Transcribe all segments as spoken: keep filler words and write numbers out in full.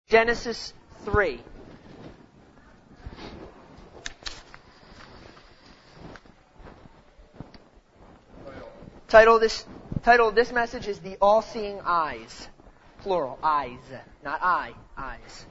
Genesis three. Title of this title of this message is The All-Seeing Eyes. Plural, eyes, not I, eyes.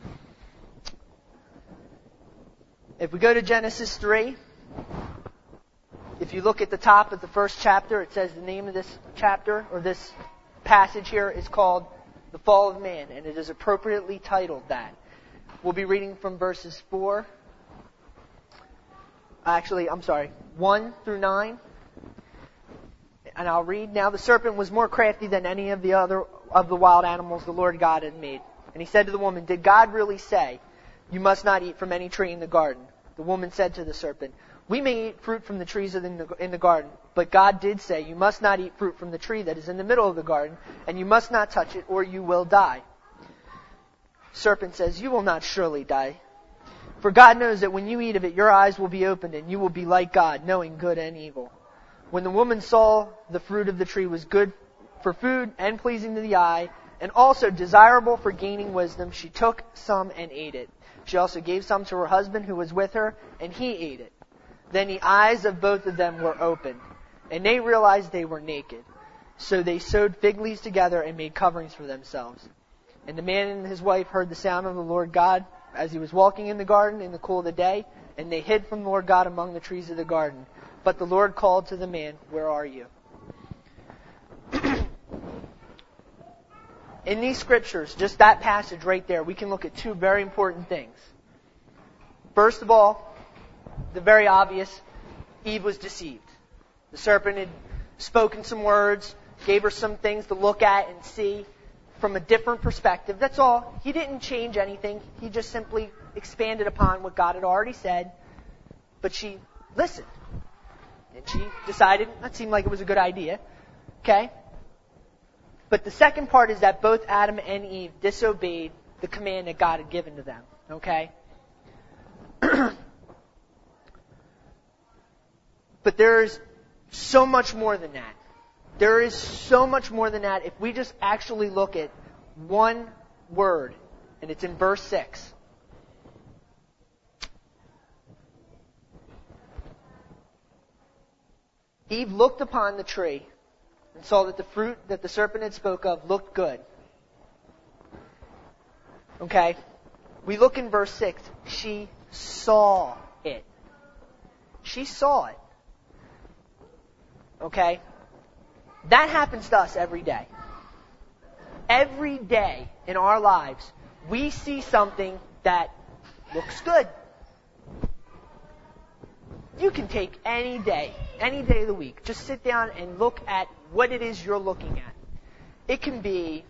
If we go to Genesis three, if you look at the top of the first chapter, it says the name of this chapter, or this passage here, is called The Fall of Man, and it is appropriately titled that. We'll be reading from verses four, actually, I'm sorry, one through nine. And I'll read, "Now the serpent was more crafty than any of the other of the wild animals the Lord God had made. And he said to the woman, 'Did God really say, you must not eat from any tree in the garden?' The woman said to the serpent, 'We may eat fruit from the trees in the, in the garden, but God did say, you must not eat fruit from the tree that is in the middle of the garden, and you must not touch it, or you will die.' Serpent says, 'You will not surely die. For God knows that when you eat of it, your eyes will be opened, and you will be like God, knowing good and evil.' When the woman saw the fruit of the tree was good for food and pleasing to the eye, and also desirable for gaining wisdom, she took some and ate it. She also gave some to her husband who was with her, and he ate it. Then the eyes of both of them were opened, and they realized they were naked. So they sewed fig leaves together and made coverings for themselves. And the man and his wife heard the sound of the Lord God as he was walking in the garden in the cool of the day, and they hid from the Lord God among the trees of the garden. But the Lord called to the man, 'Where are you?'" In these scriptures, just that passage right there, we can look at two very important things. First of all, the very obvious, Eve was deceived. The serpent had spoken some words, gave her some things to look at and see from a different perspective. That's all. He didn't change anything. He just simply expanded upon what God had already said. But she listened. And she decided that seemed like it was a good idea. Okay? But the second part is that both Adam and Eve disobeyed the command that God had given to them. Okay? But there's so much more than that. There is so much more than that if we just actually look at one word, and it's in verse six. Eve looked upon the tree and saw that the fruit that the serpent had spoke of looked good. Okay? We look in verse six. She saw it. She saw it. Okay? That happens to us every day. Every day in our lives, we see something that looks good. You can take any day, any day of the week, just sit down and look at what it is you're looking at. It can be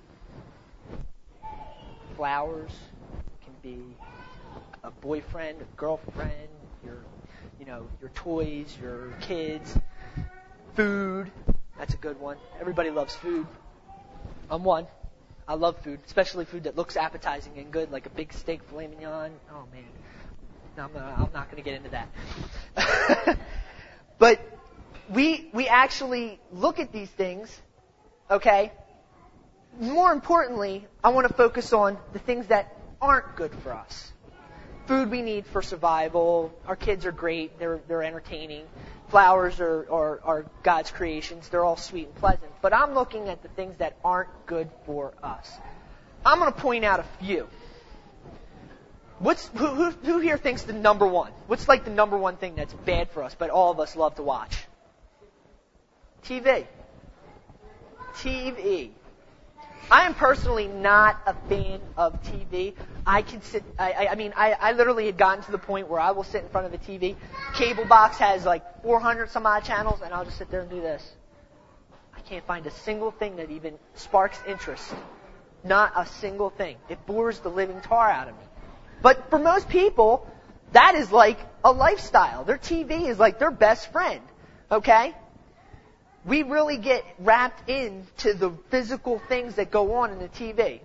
flowers, it can be a boyfriend, a girlfriend, your, you know, your toys, your kids, food. That's a good one. Everybody loves food. I'm one. I love food, especially food that looks appetizing and good, like a big steak filet mignon. Oh man. No, I'm not, I'm not going to get into that. But we we actually look at these things, okay? More importantly, I want to focus on the things that aren't good for us. Food we need for survival. Our kids are great. They're they're entertaining. Flowers are, are, are God's creations. They're all sweet and pleasant. But I'm looking at the things that aren't good for us. I'm going to point out a few. What's who, who who here thinks the number one? What's like the number one thing that's bad for us, but all of us love to watch? T V. T V. I am personally not a fan of T V. I can sit. I, I mean, I, I literally had gotten to the point where I will sit in front of a T V. Cable box has like four hundred some odd channels, and I'll just sit there and do this. I can't find a single thing that even sparks interest. Not a single thing. It bores the living tar out of me. But for most people, that is like a lifestyle. Their T V is like their best friend. Okay? We really get wrapped into the physical things that go on in the T V.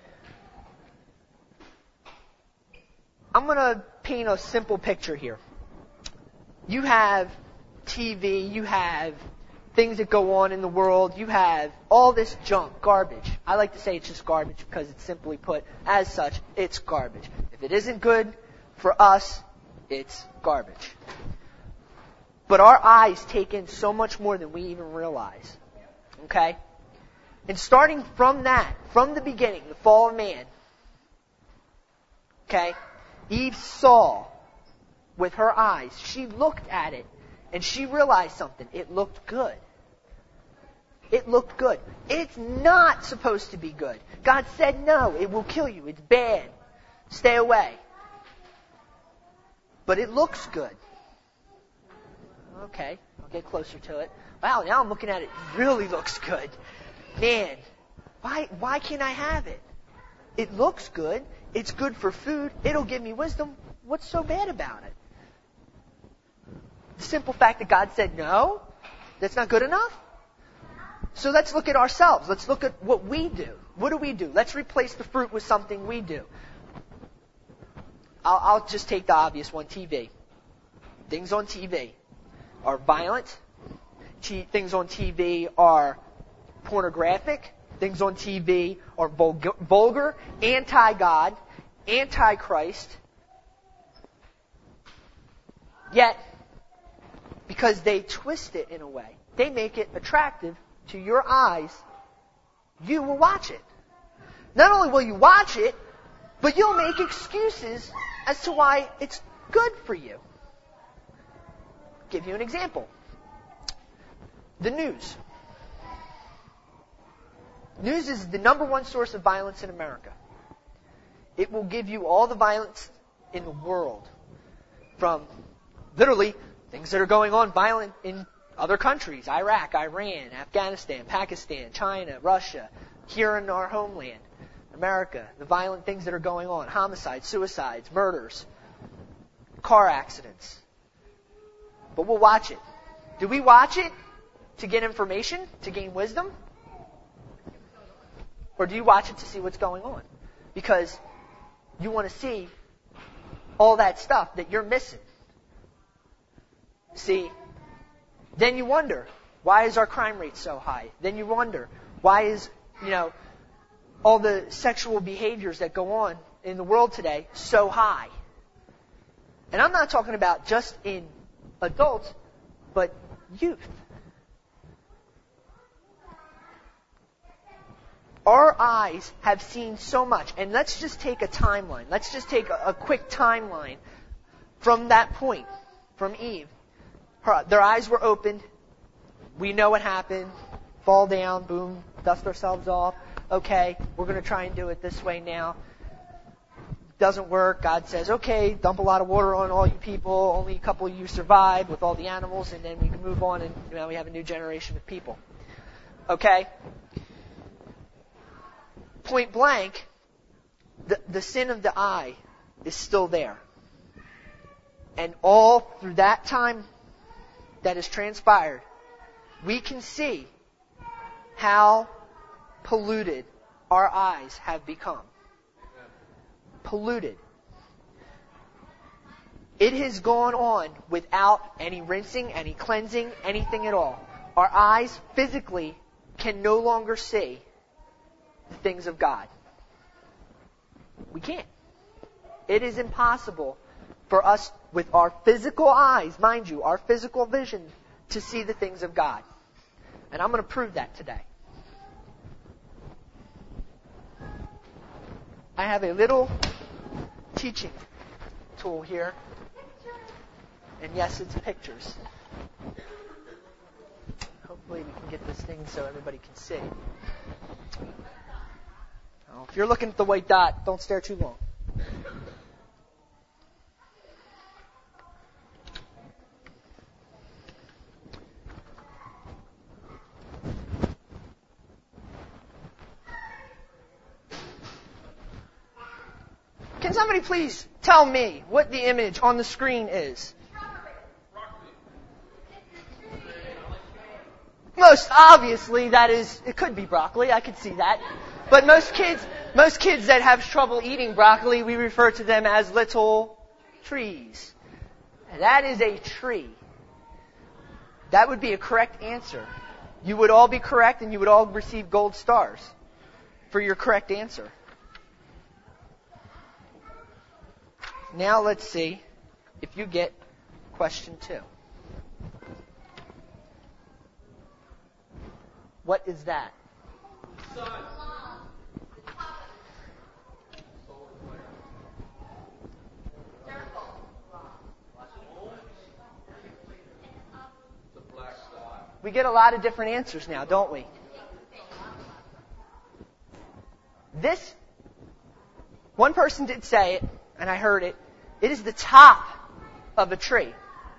I'm going to paint a simple picture here. You have T V, you have things that go on in the world, you have all this junk, garbage. I like to say it's just garbage because it's simply put, as such, it's garbage. If it isn't good for us, it's garbage. But our eyes take in so much more than we even realize. Okay? And starting from that, from the beginning, the fall of man, okay, Eve saw with her eyes. She looked at it and she realized something. It looked good. It looked good. It's not supposed to be good. God said no, it will kill you. It's bad. Stay away. But it looks good. Okay, I'll get closer to it. Wow, now I'm looking at it. It really looks good. Man, why why can't I have it? It looks good. It's good for food. It'll give me wisdom. What's so bad about it? The simple fact that God said no, that's not good enough? So let's look at ourselves. Let's look at what we do. What do we do? Let's replace the fruit with something we do. I'll, I'll just take the obvious one, T V. Things on T V are violent. T- things on T V are pornographic. Things on T V are vulgar, vulgar anti-God, anti-Christ. Yet, because they twist it in a way, they make it attractive to your eyes, you will watch it. Not only will you watch it, but you'll make excuses as to why it's good for you. I'll give you an example. The news. News is the number one source of violence in America. It will give you all the violence in the world. From literally things that are going on violent in other countries. Iraq, Iran, Afghanistan, Pakistan, China, Russia. Here in our homeland, America. The violent things that are going on. Homicides, suicides, murders. Car accidents. But we'll watch it. Do we watch it to get information? To gain wisdom? Or do you watch it to see what's going on? Because you want to see all that stuff that you're missing. See, then you wonder, why is our crime rate so high? Then you wonder, why is, you know, all the sexual behaviors that go on in the world today so high? And I'm not talking about just in adults, but youth. Our eyes have seen so much. And let's just take a timeline. Let's just take a, a quick timeline from that point, from Eve. Her, their eyes were opened. We know what happened. Fall down, boom, dust ourselves off. Okay, we're going to try and do it this way now. Doesn't work. God says, okay, dump a lot of water on all you people. Only a couple of you survived with all the animals, and then we can move on, and now we have a new generation of people. Okay? Point blank, the, the sin of the eye is still there. And all through that time that has transpired, we can see how polluted our eyes have become. Polluted. It has gone on without any rinsing, any cleansing, anything at all. Our eyes physically can no longer see the things of God. We can't. It is impossible for us with our physical eyes, mind you, our physical vision, to see the things of God. And I'm going to prove that today. I have a little teaching tool here. And yes, it's pictures. Hopefully we can get this thing so everybody can see. Now, if you're looking at the white dot, don't stare too long. Can somebody please tell me what the image on the screen is? Most obviously, that is, it could be broccoli, I could see that. But most kids, most kids that have trouble eating broccoli, we refer to them as little trees. And that is a tree. That would be a correct answer. You would all be correct and you would all receive gold stars. for your correct answer. Now let's see if you get question two. What is that? Sun. We get a lot of different answers now, don't we? This, one person did say it, and I heard it. It is the top of a tree.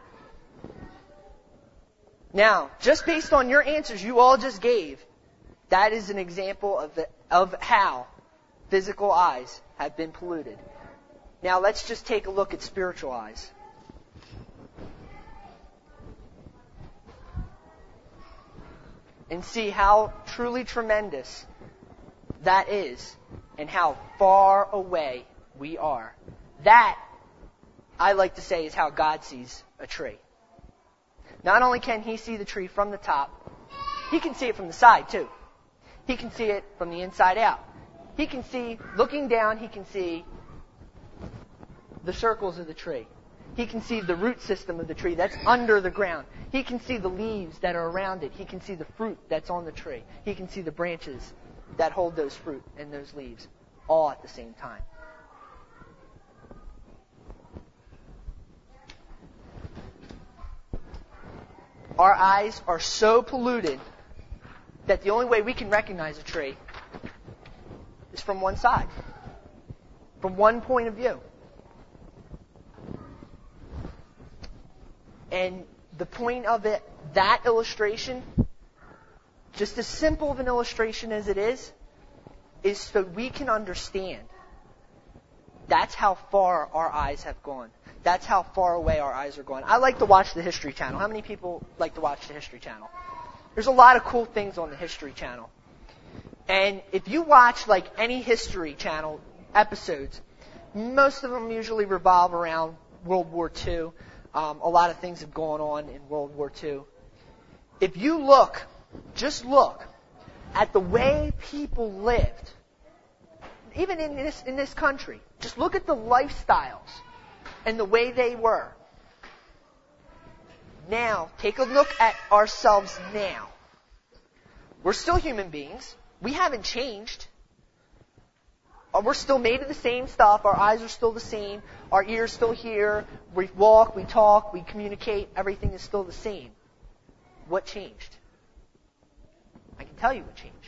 Now, just based on your answers you all just gave, that is an example of the, of how physical eyes have been polluted. Now, let's just take a look at spiritual eyes. And see how truly tremendous that is and how far away we are. That, I like to say, is how God sees a tree. Not only can He see the tree from the top, He can see it from the side too. He can see it from the inside out. He can see, looking down, He can see the circles of the tree. He can see the root system of the tree that's under the ground. He can see the leaves that are around it. He can see the fruit that's on the tree. He can see the branches that hold those fruit and those leaves all at the same time. Our eyes are so polluted that the only way we can recognize a tree is from one side, from one point of view. And the point of it, that illustration, just as simple of an illustration as it is, is so we can understand. That's how far our eyes have gone. That's how far away our eyes are going. I like to watch the History Channel. How many people like to watch the History Channel? There's a lot of cool things on the History Channel. And if you watch like any History Channel episodes, most of them usually revolve around World War Two. Um, a lot of things have gone on in World War Two. If you look, just look, at the way people lived, even in this, in this country, just look at the lifestyles and the way they were. Now, take a look at ourselves now. We're still human beings. We haven't changed. We're still made of the same stuff. Our eyes are still the same. Our ears still hear. We walk, we talk, we communicate. Everything is still the same. What changed? I can tell you what changed.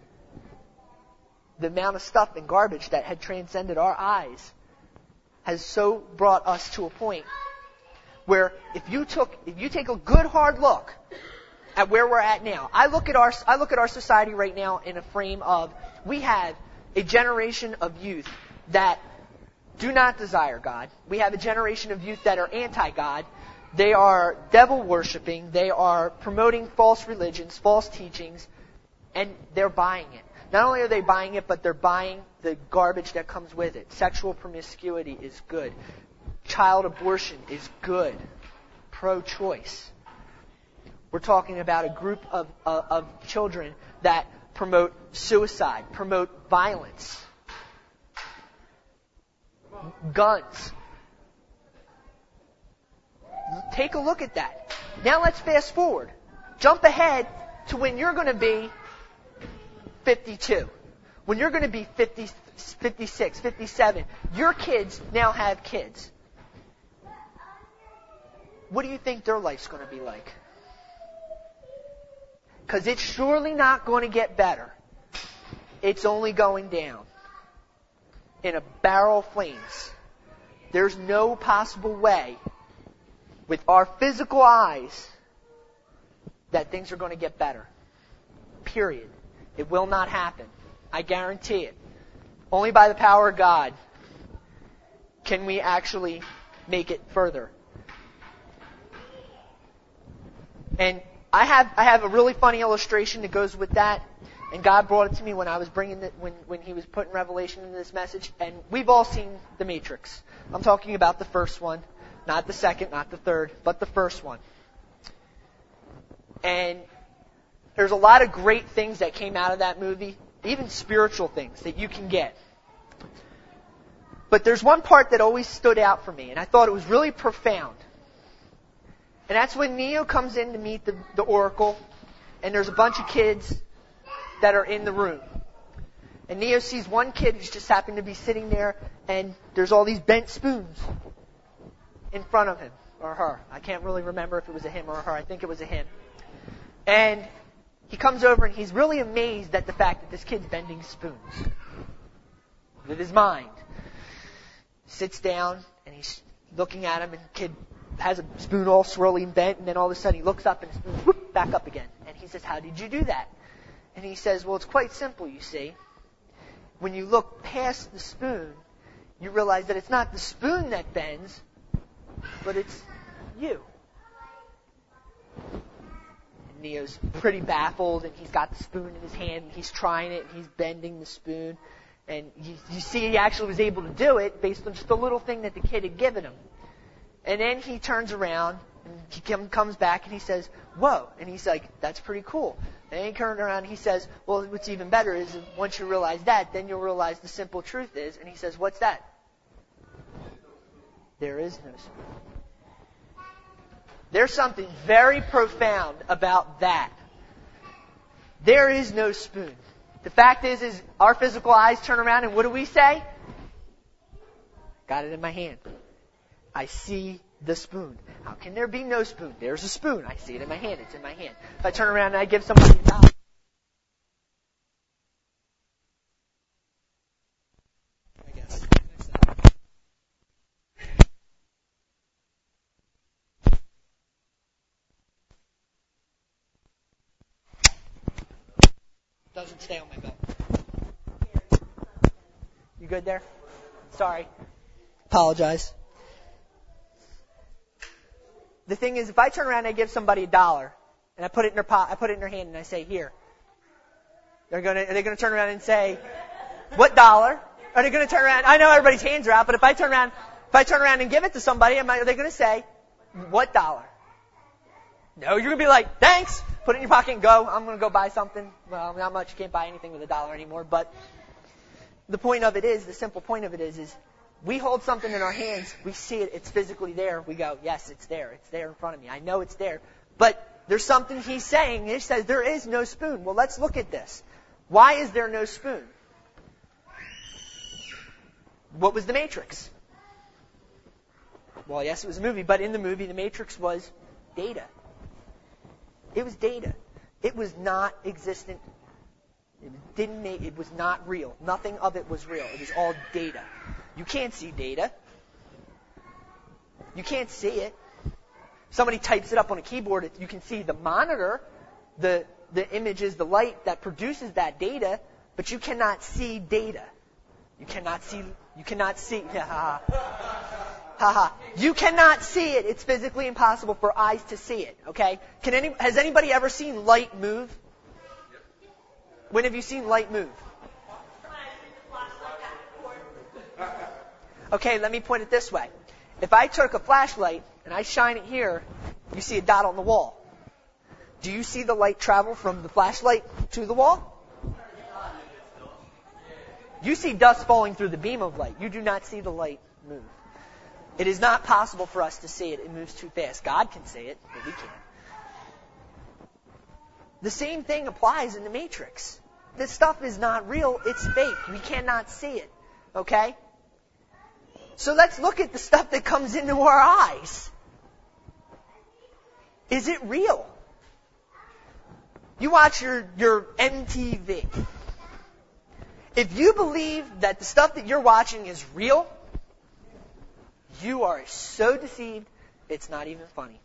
The amount of stuff and garbage that had transcended our eyes has so brought us to a point where if you took, if you take a good hard look at where we're at now, I look at our, I look at our society right now in a frame of we have a generation of youth that do not desire God. We have a generation of youth that are anti-God. They are devil worshipping. They are promoting false religions, false teachings, and they're buying it. Not only are they buying it, but they're buying the garbage that comes with it. Sexual promiscuity is good. Child abortion is good. Pro-choice. We're talking about a group of, of, of children that promote suicide, promote violence, guns. Take a look at that. Now let's fast forward. Jump ahead to when you're going to be fifty-two. When you're going to be fifty, fifty-six, fifty-seven. Your kids now have kids. What do you think their life's going to be like? Because it's surely not going to get better. It's only going down. In a barrel of flames. There's no possible way with our physical eyes that things are going to get better. Period. It will not happen. I guarantee it. Only by the power of God can we actually make it further. And I have I have a really funny illustration that goes with that. And God brought it to me when I was bringing it, when, when He was putting Revelation into this message. And we've all seen The Matrix. I'm talking about the first one. Not the second, not the third, but the first one. And there's a lot of great things that came out of that movie. even spiritual things that you can get. But there's one part that always stood out for me, and I thought it was really profound. And that's when Neo comes in to meet the, the Oracle, and there's a bunch of kids that are in the room. And Neo sees one kid who's just happened to be sitting there, and there's all these bent spoons in front of him, or her. I can't really remember if it was a him or a her. I think it was a him. And he comes over, and he's really amazed at the fact that this kid's bending spoons with his mind. Sits down, and he's looking at him, and the kid has a spoon all swirly and bent, and then all of a sudden he looks up, and the spoon's whoop, back up again. And he says, "How did you do that?" And he says, "Well, it's quite simple, you see. When you look past the spoon, you realize that it's not the spoon that bends, but it's you." And Neo's pretty baffled, and he's got the spoon in his hand, and he's trying it, and he's bending the spoon. And you, you see he actually was able to do it based on just a little thing that the kid had given him. And then he turns around, and he come, comes back, and he says, "Whoa." And he's like, "That's pretty cool." And then he turns around, and he says, "Well, what's even better is once you realize that, then you'll realize the simple truth is." And he says, "What's that?" There is no spoon. There's something very profound about that. There is no spoon. The fact is, is our physical eyes turn around, and what do we say? Got it in my hand. I see the spoon. How can there be no spoon? There's a spoon. I see it in my hand. It's in my hand. If I turn around and I give somebody a dollar, I guess. Doesn't stay on my belt. You good there? Sorry. Apologize. The thing is, if I turn around and I give somebody a dollar, and I put it in their pot, I put it in their hand, and I say, "Here," they're gonna, are they gonna turn around and say, "What dollar?" Are they gonna turn around? I know everybody's hands are out, but if I turn around, if I turn around and give it to somebody, am I, are they gonna say, "What dollar?" No, you're gonna be like, "Thanks." Put it in your pocket and go. I'm gonna go buy something. Well, not much. You can't buy anything with a dollar anymore. But the point of it is, the simple point of it is, is we hold something in our hands. We see it. It's physically there. We go, "Yes, it's there. It's there in front of me. I know it's there." But there's something he's saying. He says there is no spoon. Well, let's look at this. Why is there no spoon? What was the Matrix? Well, yes, it was a movie, but in the movie, the Matrix was data. It was data. It was not existent. It didn't make, it was not real. Nothing of it was real. It was all data. You can't see data. You can't see it. Somebody types it up on a keyboard, you can see the monitor, the the images, the light that produces that data, but you cannot see data. You cannot see you cannot see ha ha. You cannot see it. It's physically impossible for eyes to see it, okay? Can any has anybody ever seen light move? When have you seen light move? Okay, let me point it this way. If I took a flashlight and I shine it here, you see a dot on the wall. Do you see the light travel from the flashlight to the wall? You see dust falling through the beam of light. You do not see the light move. It is not possible for us to see it. It moves too fast. God can see it, but we can't. The same thing applies in the Matrix. This stuff is not real. It's fake. We cannot see it. Okay? So let's look at the stuff that comes into our eyes. Is it real? You watch your, your M T V. If you believe that the stuff that you're watching is real, you are so deceived, it's not even funny.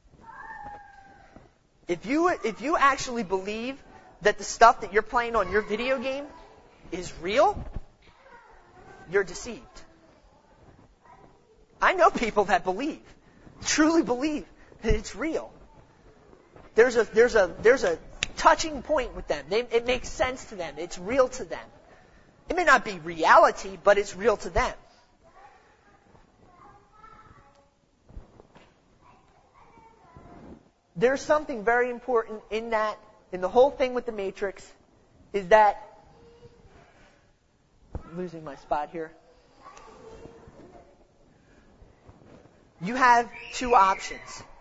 If you if you actually believe that the stuff that you're playing on your video game is real, you're deceived. I know people that believe, truly believe that it's real. There's a there's a there's a touching point with them. They, it makes sense to them. It's real to them. It may not be reality, but it's real to them. There's something very important in that, in the whole thing with the Matrix, is that losing my spot here. You have two options.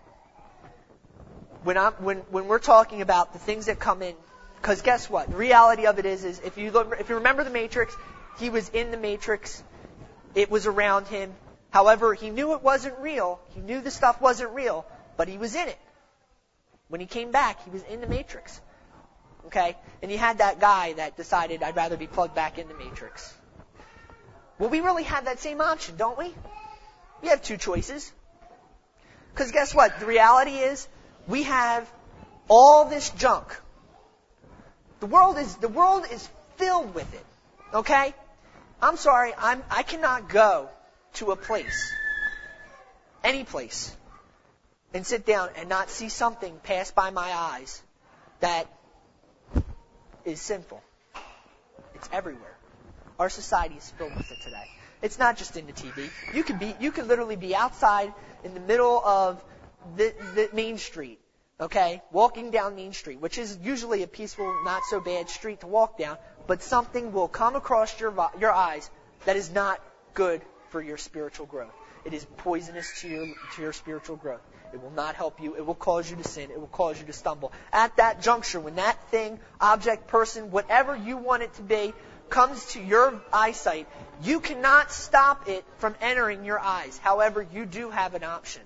When I'm, when, when we're talking about the things that come in, because guess what? The reality of it is, is if you look, if you remember the Matrix, he was in the Matrix. It was around him. However, he knew it wasn't real. He knew the stuff wasn't real, but he was in it. When he came back, he was in the Matrix. Okay? And you had that guy that decided, I'd rather be plugged back in the Matrix. Well, we really have that same option, don't we? We have two choices. Because guess what? The reality is, we have all this junk. The world is the world is filled with it. Okay? I'm sorry, I'm I cannot go to a place, any place, and sit down and not see something pass by my eyes that is sinful. It's everywhere. Our society is filled with it today. It's not just in the T V. You could be you could literally be outside in the middle of the, the Main Street, okay, walking down Main Street, which is usually a peaceful, not so bad street to walk down, but something will come across your your eyes that is not good for your spiritual growth. It is poisonous to your to your spiritual growth. It will not help you. It will cause you to sin. It will cause you to stumble. At that juncture, when that thing, object, person, whatever you want it to be, comes to your eyesight, you cannot stop it from entering your eyes. However, you do have an option.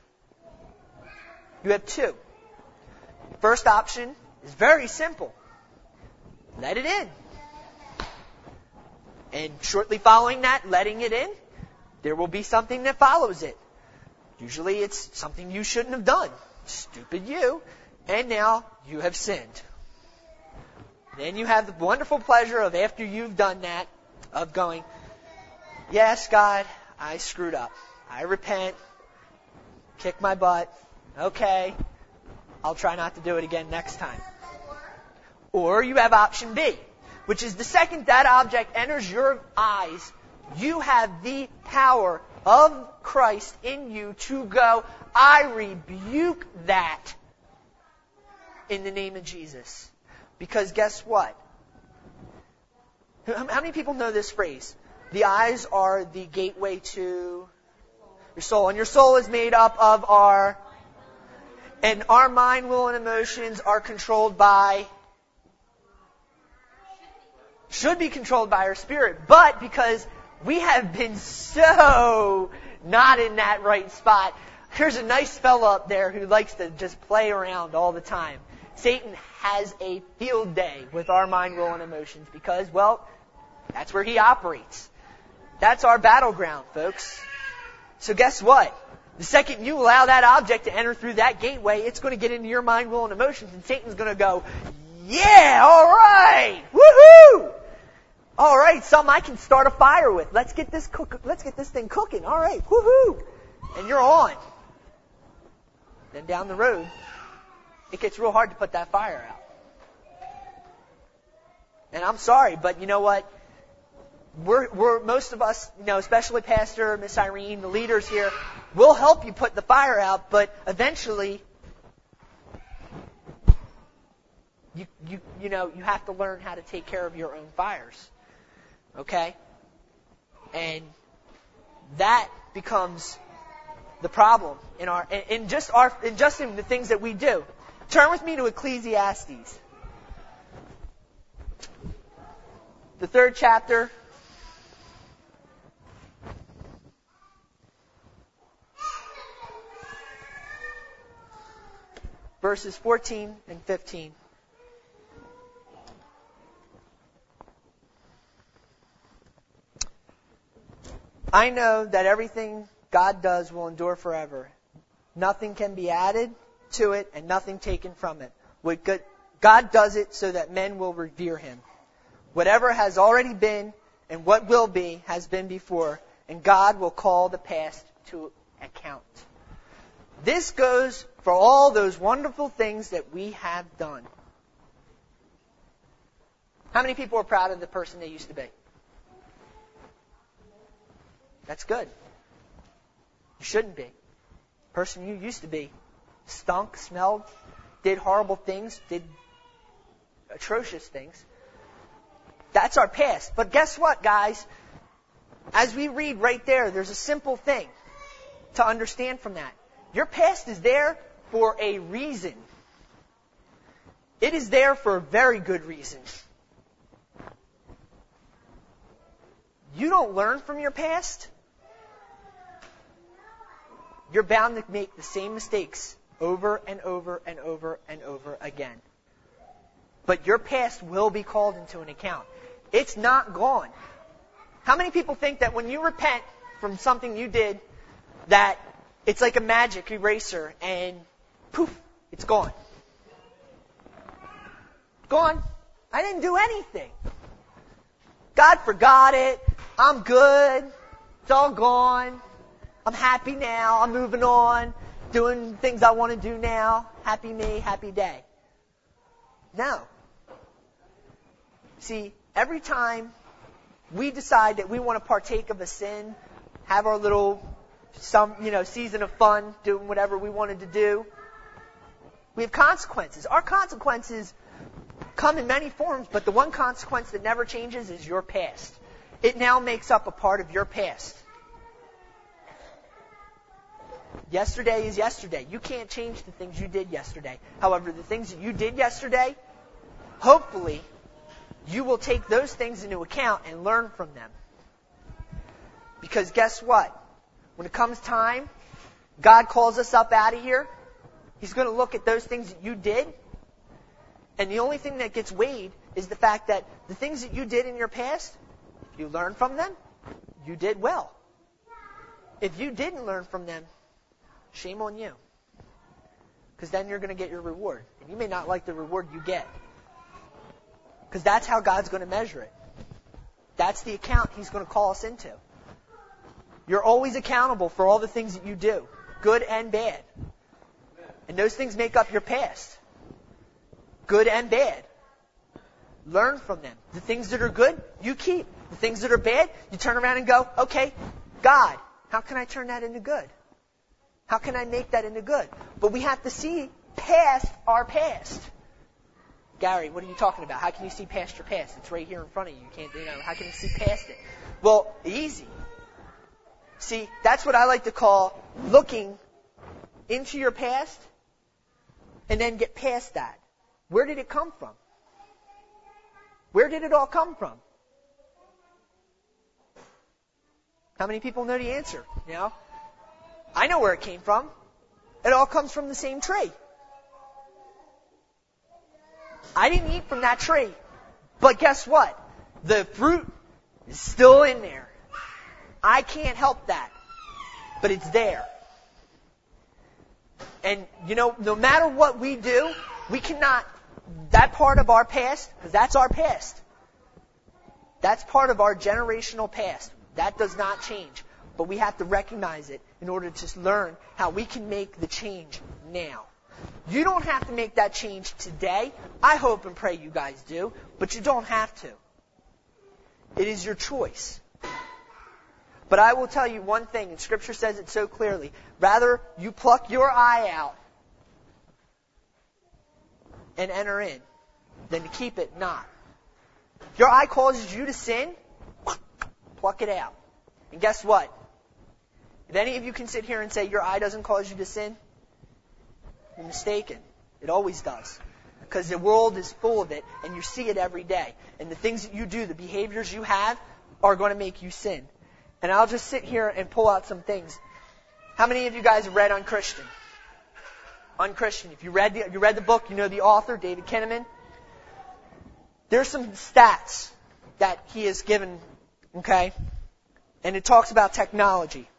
You have two. First option is very simple. Let it in. And shortly following that, letting it in, there will be something that follows it. Usually it's something you shouldn't have done. Stupid you. And now you have sinned. Then you have the wonderful pleasure of, after you've done that, of going, yes, God, I screwed up. I repent. Kick my butt. Okay. I'll try not to do it again next time. Or you have option B, which is the second that object enters your eyes, you have the power of Christ in you to go, I rebuke that in the name of Jesus. Because guess what? How many people know this phrase? The eyes are the gateway to your soul. And your soul is made up of our... And our mind, will, and emotions are controlled by... Should be controlled by our spirit. But because we have been so not in that right spot. There's a nice fellow up there who likes to just play around all the time. Satan has a field day with our mind, will, and emotions because, well, that's where he operates. That's our battleground, folks. So guess what? The second you allow that object to enter through that gateway, it's going to get into your mind, will, and emotions, and Satan's going to go, yeah, all right, woohoo! All right, something I can start a fire with. Let's get this cook. Let's get this thing cooking. All right, woohoo! And you're on. Then down the road, it gets real hard to put that fire out. And I'm sorry, but you know what? We're, we're most of us, you know, especially Pastor, Miss Irene, the leaders here, will help you put the fire out, but eventually, you you you know, you have to learn how to take care of your own fires. Okay? And that becomes the problem in our in just our in just in the things that we do. Turn with me to Ecclesiastes. The third chapter. Verses fourteen and fifteen. I know that everything God does will endure forever. Nothing can be added to it and nothing taken from it. What good, God does it so that men will revere Him. Whatever has already been and what will be has been before, and God will call the past to account. This goes for all those wonderful things that we have done. How many people are proud of the person they used to be? That's good. You shouldn't be. The person you used to be stunk, smelled, did horrible things, did atrocious things. That's our past. But guess what, guys? As we read right there, there's a simple thing to understand from that. Your past is there for a reason. It is there for a very good reason. You don't learn from your past, you're bound to make the same mistakes over and over and over and over again. But your past will be called into an account. It's not gone. How many people think that when you repent from something you did, that it's like a magic eraser and poof, it's gone? Gone. I didn't do anything. God forgot it. I'm good. It's all gone. I'm happy now. I'm moving on. Doing things I want to do now. Happy me, happy day. No. See, every time we decide that we want to partake of a sin, have our little some, you know, season of fun, doing whatever we wanted to do, we have consequences. Our consequences come in many forms, but the one consequence that never changes is your past. It now makes up a part of your past. Yesterday is yesterday. You can't change the things you did yesterday. However, the things that you did yesterday, hopefully, you will take those things into account and learn from them. Because guess what? When it comes time, God calls us up out of here. He's going to look at those things that you did. And the only thing that gets weighed is the fact that the things that you did in your past, if you learned from them, you did well. If you didn't learn from them, shame on you. Because then you're going to get your reward. And you may not like the reward you get. Because that's how God's going to measure it. That's the account He's going to call us into. You're always accountable for all the things that you do, good and bad. And those things make up your past, good and bad. Learn from them. The things that are good, you keep. The things that are bad, you turn around and go, okay, God, how can I turn that into good? How can I make that into good? But we have to see past our past. Gary, what are you talking about? How can you see past your past? It's right here in front of you. You can't, you know, how can you see past it? Well, easy. See, that's what I like to call looking into your past and then get past that. Where did it come from? Where did it all come from? How many people know the answer? You know, I know where it came from. It all comes from the same tree. I didn't eat from that tree. But guess what? The fruit is still in there. I can't help that. But it's there. And, you know, no matter what we do, we cannot, that part of our past, because that's our past. That's part of our generational past. That does not change. But we have to recognize it in order to learn how we can make the change now. You don't have to make that change today. I hope and pray you guys do, but you don't have to. It is your choice. But I will tell you one thing, and Scripture says it so clearly. Rather, you pluck your eye out and enter in than to keep it not. If your eye causes you to sin, pluck it out. And guess what? If any of you can sit here and say your eye doesn't cause you to sin, you're mistaken. It always does. Because the world is full of it, and you see it every day. And the things that you do, the behaviors you have, are going to make you sin. And I'll just sit here and pull out some things. How many of you guys have read Unchristian? Unchristian. If you read the, you read the book, you know the author, David Kinnaman. There's some stats that he has given, okay? And it talks about technology.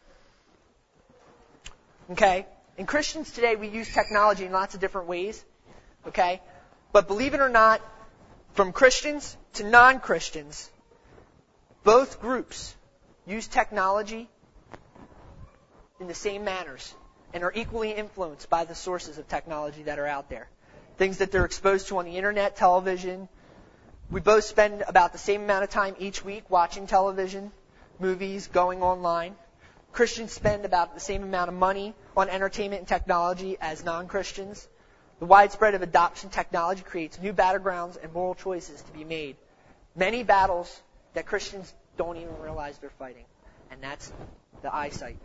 Okay? And Christians today, we use technology in lots of different ways. Okay? But believe it or not, from Christians to non-Christians, both groups use technology in the same manners and are equally influenced by the sources of technology that are out there. Things that they're exposed to on the internet, television. We both spend about the same amount of time each week watching television, movies, going online. Christians spend about the same amount of money on entertainment and technology as non-Christians. The widespread of adoption technology creates new battlegrounds and moral choices to be made. many battles that Christians don't even realize they're fighting, and that's the eyesight.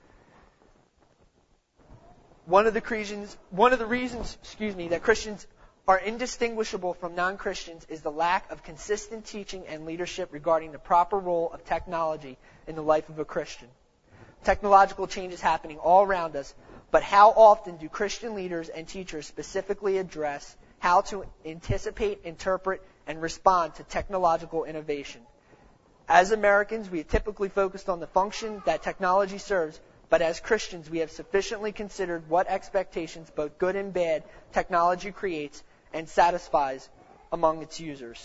One of the reasons, one of the reasons, excuse me, that Christians are indistinguishable from non-Christians is the lack of consistent teaching and leadership regarding the proper role of technology in the life of a Christian. Technological change is happening all around us, but how often do Christian leaders and teachers specifically address how to anticipate, interpret, and respond to technological innovation? As Americans, we have typically focused on the function that technology serves, but as Christians, we have sufficiently considered what expectations, both good and bad, technology creates and satisfies among its users.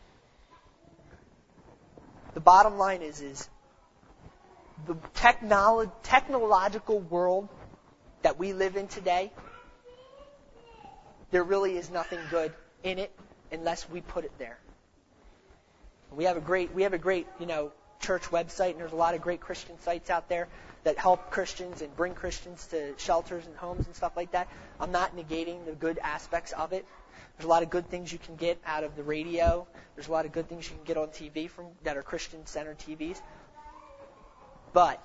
The bottom line is, is the technolo- technological world that we live in today, there really is nothing good in it unless we put it there. We have a great, we have a great, you know, church website, and there's a lot of great Christian sites out there that help Christians and bring Christians to shelters and homes and stuff like that. I'm not negating the good aspects of it. There's a lot of good things you can get out of the radio. There's a lot of good things you can get on T V from that are Christian-centered T Vs. But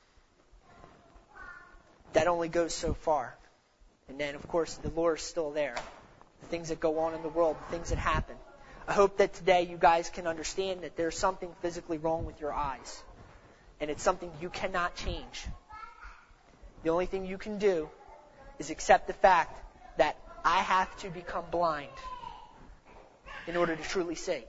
that only goes so far. And then, of course, the lure is still there. The things that go on in the world, the things that happen. I hope that today you guys can understand that there's something physically wrong with your eyes. And it's something you cannot change. The only thing you can do is accept the fact that I have to become blind in order to truly see.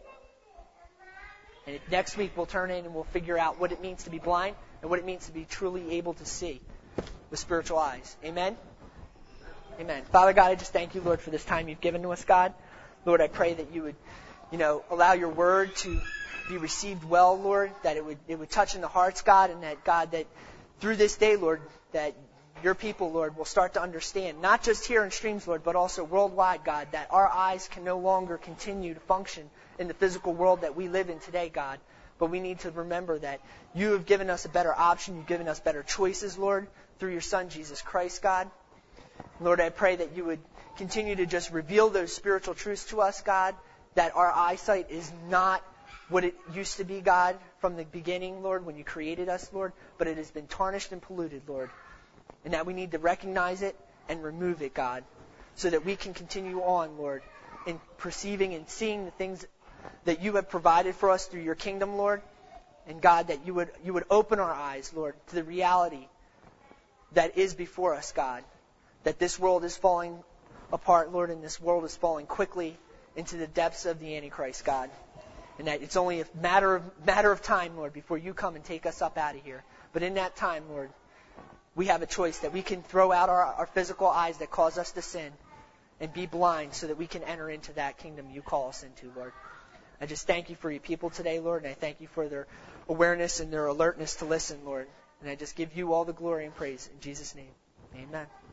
And next week we'll turn in and we'll figure out what it means to be blind and what it means to be truly able to see with spiritual eyes. Amen? Amen. Father God, I just thank you, Lord, for this time you've given to us, God. Lord, I pray that you would, you know, allow your word to be received well, Lord, that it would it would touch in the hearts, God, and that, God, that through this day, Lord, that your people, Lord, will start to understand, not just here in Streams, Lord, but also worldwide, God, that our eyes can no longer continue to function in the physical world that we live in today, God. But we need to remember that you have given us a better option. You've given us better choices, Lord, through your Son, Jesus Christ, God. Lord, I pray that you would continue to just reveal those spiritual truths to us, God, that our eyesight is not what it used to be, God, from the beginning, Lord, when you created us, Lord, but it has been tarnished and polluted, Lord, and that we need to recognize it and remove it, God, so that we can continue on, Lord, in perceiving and seeing the things that you have provided for us through your kingdom, Lord, and God, that you would you would open our eyes, Lord, to the reality that is before us, God, that this world is falling apart, Lord, and this world is falling quickly into the depths of the Antichrist, God. And that it's only a matter of matter of time, Lord, before you come and take us up out of here. But in that time, Lord, we have a choice that we can throw out our, our physical eyes that cause us to sin and be blind so that we can enter into that kingdom you call us into, Lord. I just thank you for your people today, Lord, and I thank you for their awareness and their alertness to listen, Lord. And I just give you all the glory and praise in Jesus' name. Amen.